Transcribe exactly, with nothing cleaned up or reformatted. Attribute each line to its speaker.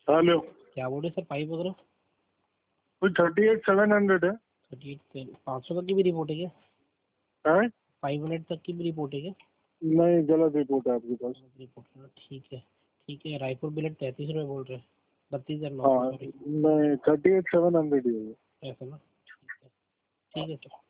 Speaker 1: Hello,
Speaker 2: क्या बोले sir? Pipe वगैरह
Speaker 1: कोई थर्टी एट सेवन हंड्रेड है।
Speaker 2: थर्टी एट पाँच सौ तक की भी रिपोर्ट है क्या?
Speaker 1: है?
Speaker 2: फाइव हंड्रेड तक की भी रिपोर्ट है क्या?
Speaker 1: नहीं, गलत रिपोर्ट है आपके पास।
Speaker 2: रिपोर्ट ठीक है ठीक है। रायपुर बिलेट तैंतीस रुपये बोल रहे हैं, बत्तीस हज़ार नौ
Speaker 1: हाँ,
Speaker 2: सौ सॉरी
Speaker 1: नहीं, थर्टी एट सेवन हंड्रेड ही है।
Speaker 2: ऐसा ना। ठीक है ठीक है सर।